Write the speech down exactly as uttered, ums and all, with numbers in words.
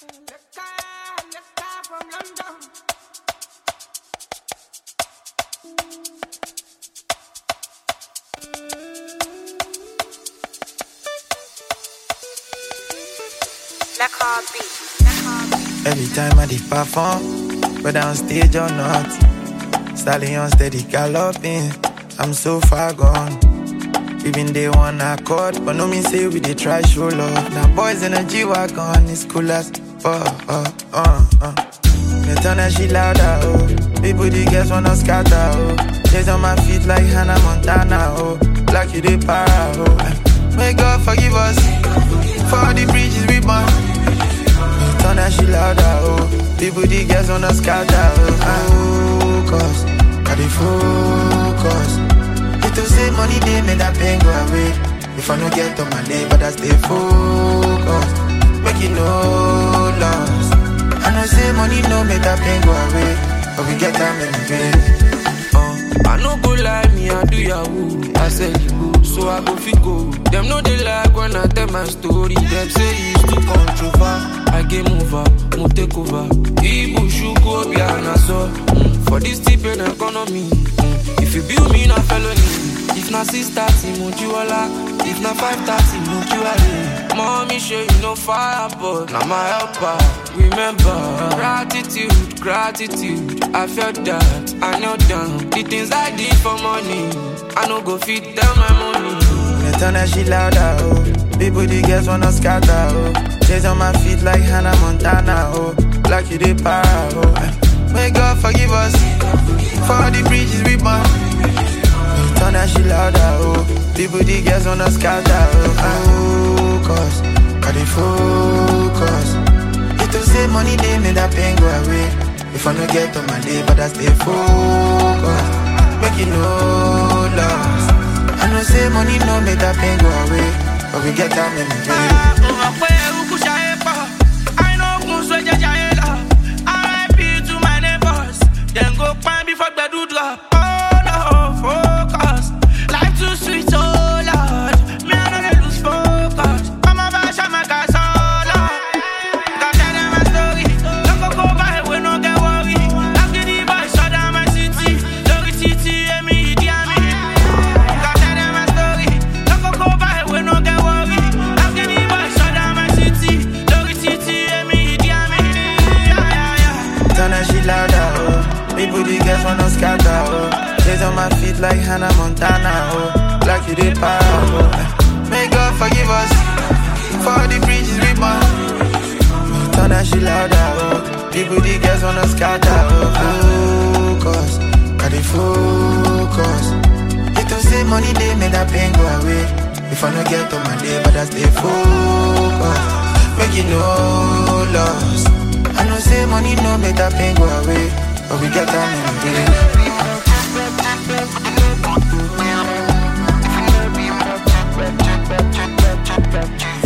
Every time I did perform, whether on stage or not, stallion steady galloping, I'm so far gone. Even they one accord, but no mean say we they try show love. Now boys in a G-Wagon, it's cool as oh, oh, oh, oh. Me turn that shit louder, oh. People the girls wanna scatter, oh. Days on my feet like Hannah Montana, oh. Like you they para, oh. May God forgive us for all the bridges we burn. Turn that shit louder, oh. People, the girls on the scatter, oh. Focus, I dey focus. It to say money, they make that pain go away. If I no get on my day, but I stay focused. Make it no loss. I know say money no make that pain go away, but we get time in the day. Uh, I no go lie, me I do yahoo. I said you go, so I go fit go. Them know they like when I tell my story. Them say it's too controversial. I game over, mo take over. Ibu shuko biana so mm. For this tip in economy mm. If you build me na felony. If na six thirty mo jiwala. If na five thirty mo jiwale. Mommy show you no fire but na my helper. Remember gratitude, gratitude. I felt that, I knelt down. The things I did for money I no go fit tell my money. Me turn that shit louder, oh. People, the girls wanna scatter, oh. Days on my feet like Hannah Montana, oh. Like you they para, oh. May God forgive us for all the bridges we burn. Turn that shit louder, oh. People, the girls wanna scatter, oh. Focus, I dey focus. It to say money, they make that pain go away. If I no get on my day, but I stay focused. Make it no loss. I know say money no make that pain go away, but we get time in the day. I know who's with your jaila. R I P to my neighbors. Then go find before the do drop. Oh no, focus. Life too sweet, oh Lord. Me I know they lose focus. I'm a bash, I'm a gas, oh Lord. Got tell them my story. Don't go go by, we no get worried. I'm getting by, shut down my city. Lori Titi, and me, Idi Amin. Got tell them my story. Don't go go by, we no get worried. I'm getting by, shut down my city. Lori Titi, and me, Idi Amin. Yeah, yeah, yeah. Turn that shit louder, oh. People, the girls wanna scatter, oh. Days on my feet like Hannah Montana, oh. Like you they para, oh. May God forgive us for all the bridges we burn. Turn that shit louder, oh. People, the girls wanna scatter, oh. Focus, I dey focus. It to say money, they make that pain go away. If I no get on my day, but I stay focused. Make it no loss. I know say money no make that pain go away, but we get time in the day.